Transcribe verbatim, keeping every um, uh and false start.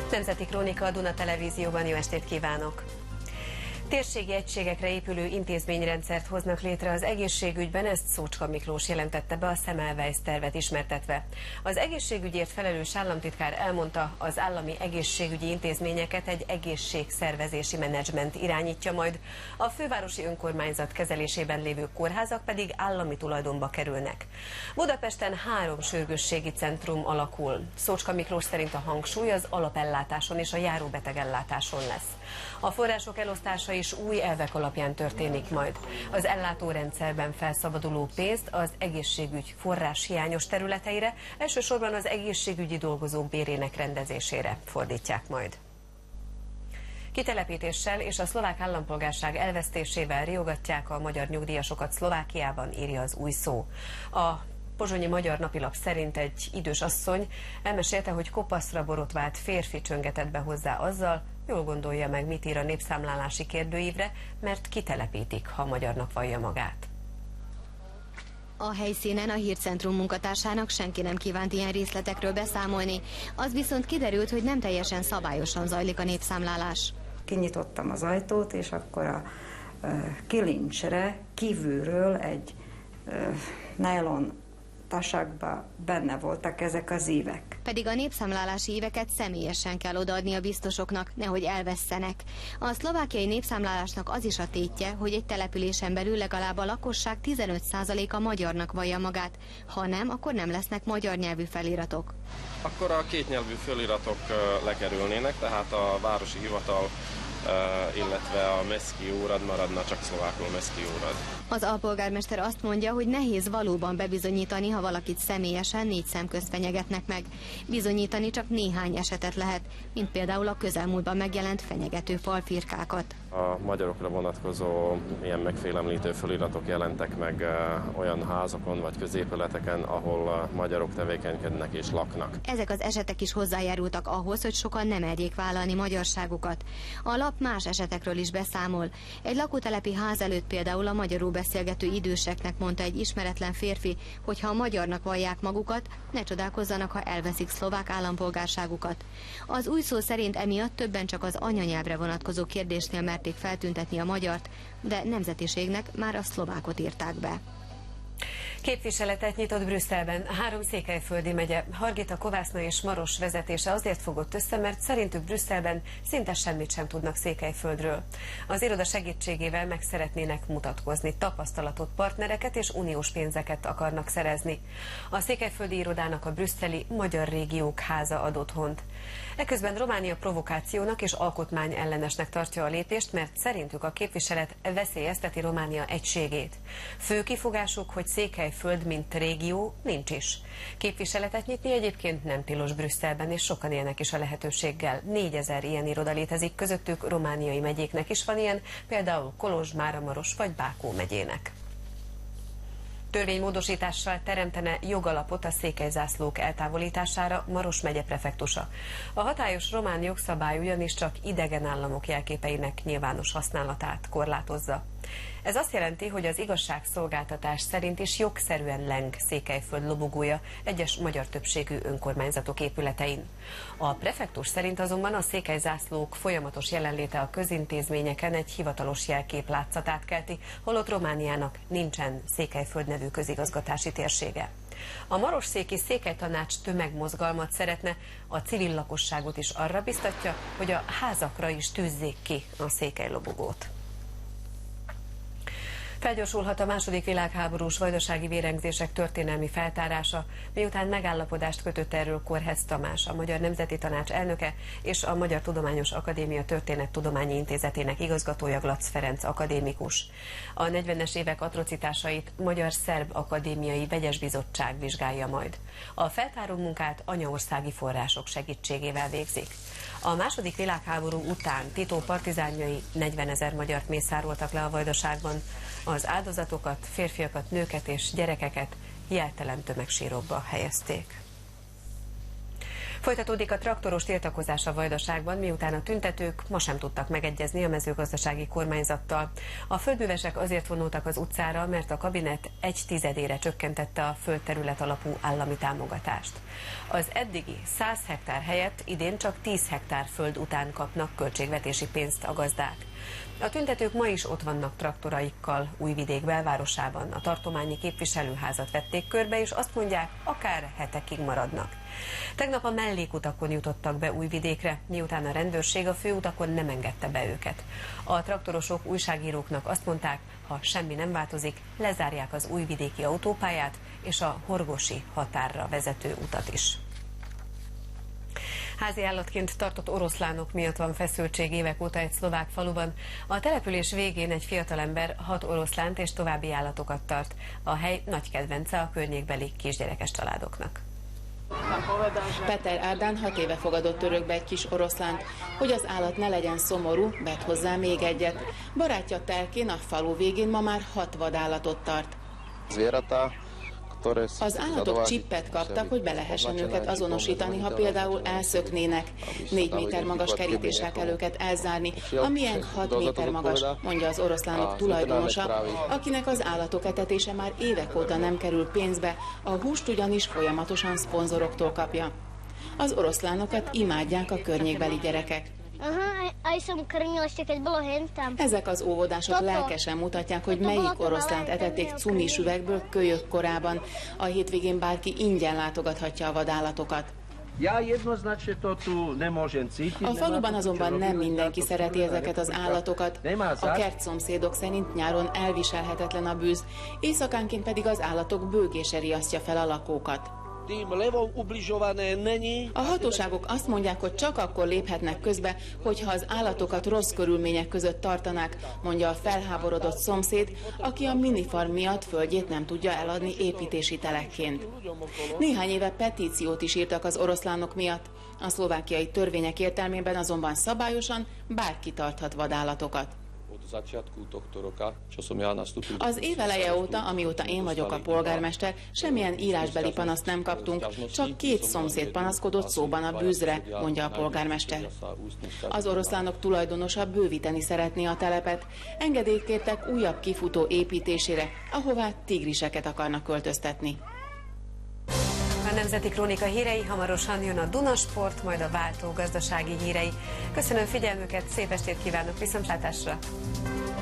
Nemzeti Krónika a Duna Televízióban, jó estét kívánok! Térségi egységekre épülő intézményrendszert hoznak létre az egészségügyben, ezt Szócska Miklós jelentette be a Semmelweis tervet ismertetve. Az egészségügyért felelős államtitkár elmondta, az állami egészségügyi intézményeket egy egészségszervezési menedzsment irányítja majd, a fővárosi önkormányzat kezelésében lévő kórházak pedig állami tulajdonba kerülnek. Budapesten három sürgősségi centrum alakul. Szócska Miklós szerint a hangsúly az alapellátáson és a járóbetegellátáson lesz. A források elosztása is új elvek alapján történik majd. Az ellátórendszerben felszabaduló pénzt az egészségügy forráshiányos területeire, elsősorban az egészségügyi dolgozók bérének rendezésére fordítják majd. Kitelepítéssel és a szlovák állampolgárság elvesztésével riogatják a magyar nyugdíjasokat Szlovákiában, írja az Új Szó. A pozsonyi Magyar Napilap szerint egy idős asszony elmesélte, hogy kopaszra borotvált férfi csöngetett be hozzá azzal, jól gondolja meg, mit ír a népszámlálási kérdőívre, mert kitelepítik, ha magyarnak vallja magát. A helyszínen a hírcentrum munkatársának senki nem kívánt ilyen részletekről beszámolni, az viszont kiderült, hogy nem teljesen szabályosan zajlik a népszámlálás. Kinyitottam az ajtót, és akkor a uh, kilincsre kívülről egy uh, nylon tasakba benne voltak ezek az ívek. Pedig a népszámlálási íveket személyesen kell odaadni a biztosoknak, nehogy elvesszenek. A szlovákiai népszámlálásnak az is a tétje, hogy egy településen belül legalább a lakosság tizenöt százaléka magyarnak vallja magát, ha nem, akkor nem lesznek magyar nyelvű feliratok. Akkor a kétnyelvű feliratok lekerülnének, tehát a városi hivatal, illetve a Meszki órad maradna csak szlovákul Meszki órad. Az alpolgármester azt mondja, hogy nehéz valóban bebizonyítani, ha valakit személyesen négy szem közt fenyegetnek meg. Bizonyítani csak néhány esetet lehet, mint például a közelmúltban megjelent fenyegető falfirkákat. A magyarokra vonatkozó ilyen megfélemlítő feliratok jelentek meg olyan házakon vagy középületeken, ahol magyarok tevékenykednek és laknak. Ezek az esetek is hozzájárultak ahhoz, hogy sokan nem merjék vállalni magyarságukat. A lap más esetekről is beszámol. Egy lakótelepi ház előtt például a magyarul beszélgető időseknek mondta egy ismeretlen férfi, hogy ha a magyarnak vallják magukat, ne csodálkozzanak, ha elveszik szlovák állampolgárságukat. Az Új Szó szerint emiatt többen csak az anyanyelvre vonatkozó kérdésnél merték feltüntetni a magyart, de nemzetiségnek már a szlovákot írták be. Képviseletet nyitott Brüsszelben három székelyföldi megye. Hargita, Kovászna és Maros vezetése azért fogott össze, mert szerintük Brüsszelben szinte semmit sem tudnak Székelyföldről. Az iroda segítségével meg szeretnének mutatkozni, tapasztalatot, partnereket és uniós pénzeket akarnak szerezni. A székelyföldi irodának a brüsszeli Magyar Régiók Háza ad otthont. Eközben Románia provokációnak és alkotmányellenesnek tartja a lépést, mert szerintük a képviselet veszélyezteti Románia egységét. Fő kifogásuk, hogy Székelyföld, mint régió, nincs is. Képviseletet nyitni egyébként nem tilos Brüsszelben, és sokan élnek is a lehetőséggel. négyezer ilyen iroda létezik, közöttük romániai megyéknek is van ilyen, például Kolozs, Máramaros vagy Bákó megyének. Törvénymódosítással teremtene jogalapot a székelyzászlók eltávolítására Maros megye prefektusa. A hatályos román jogszabály ugyanis csak idegen államok jelképeinek nyilvános használatát korlátozza. Ez azt jelenti, hogy az igazságszolgáltatás szerint is jogszerűen leng Székelyföld lobogója egyes magyar többségű önkormányzatok épületein. A prefektus szerint azonban a székelyzászlók folyamatos jelenléte a közintézményeken egy hivatalos jelkép látszatát kelti, holott Romániának nincsen Székelyföld nevű közigazgatási térsége. A marosszéki székelytanács tömegmozgalmat szeretne, a civil lakosságot is arra biztatja, hogy a házakra is tűzzék ki a székelylobogót. Felgyorsulhat a második világháborús vajdasági vérengzések történelmi feltárása, miután megállapodást kötött erről Korhez Tamás, a Magyar Nemzeti Tanács elnöke és a Magyar Tudományos Akadémia Történettudományi Intézetének igazgatója Glatz Ferenc akadémikus. A negyvenes évek atrocitásait Magyar-Szerb Akadémiai Vegyes Bizottság vizsgálja majd. A feltáró munkát anyaországi források segítségével végzik. A második világháború után Tito partizánjai negyvenezer magyart mészároltak le a Vajdaságban. Az áldozatokat, férfiakat, nőket és gyerekeket jeltelen tömegsírokba helyezték. Folytatódik a traktoros tiltakozás a Vajdaságban, miután a tüntetők ma sem tudtak megegyezni a mezőgazdasági kormányzattal. A földművesek azért vonultak az utcára, mert a kabinet egy tizedére csökkentette a földterület alapú állami támogatást. Az eddigi száz hektár helyett idén csak tíz hektár föld után kapnak költségvetési pénzt a gazdák. A tüntetők ma is ott vannak traktoraikkal Újvidék belvárosában. A tartományi képviselőházat vették körbe, és azt mondják, akár hetekig maradnak. Tegnap a mellékutakon jutottak be Újvidékre, miután a rendőrség a főutakon nem engedte be őket. A traktorosok újságíróknak azt mondták, ha semmi nem változik, lezárják az újvidéki autópályát és a horgosi határra vezető utat is. Házi állatként tartott oroszlánok miatt van feszültség évek óta egy szlovák faluban. A település végén egy fiatalember hat oroszlánt és további állatokat tart. A hely nagy kedvence a környékbeli kisgyerekes családoknak. Peter Ádán hat éve fogadott örökbe egy kis oroszlánt, hogy az állat ne legyen szomorú, vett hozzá még egyet. Barátja telkén a falu végén ma már hat vadállatot tart. Az állatok csippet kaptak, hogy be lehessen őket azonosítani, ha például elszöknének. Négy méter magas kerítéssel kell őket elzárni, amilyen hat méter magas, mondja az oroszlánok tulajdonosa, akinek az állatok etetése már évek óta nem kerül pénzbe, a húst ugyanis folyamatosan szponzoroktól kapja. Az oroszlánokat imádják a környékbeli gyerekek. Ezek az óvodások lelkesen mutatják, hogy melyik oroszlánt etették cumis üvegből kölyök korában. A hétvégén bárki ingyen látogathatja a vadállatokat. A faluban azonban nem mindenki szereti ezeket az állatokat. A kertszomszédok szerint nyáron elviselhetetlen a bűz, éjszakánként pedig az állatok bőgése riasztja fel a lakókat. A hatóságok azt mondják, hogy csak akkor léphetnek közbe, hogyha az állatokat rossz körülmények között tartanák, mondja a felháborodott szomszéd, aki a minifarm miatt földjét nem tudja eladni építési telekként. Néhány éve petíciót is írtak az oroszlánok miatt. A szlovákiai törvények értelmében azonban szabályosan bárki tarthat vadállatokat. Az év eleje óta, amióta én vagyok a polgármester, semmilyen írásbeli panaszt nem kaptunk, csak két szomszéd panaszkodott szóban a bűzre, mondja a polgármester. Az oroszlánok tulajdonosa bővíteni szeretné a telepet, engedélyt kértek újabb kifutó építésére, ahová tigriseket akarnak költöztetni. A Nemzeti Krónika hírei, hamarosan jön a Dunasport, majd a váltó gazdasági hírei. Köszönöm figyelmüket, szép estét kívánok, viszontlátásra!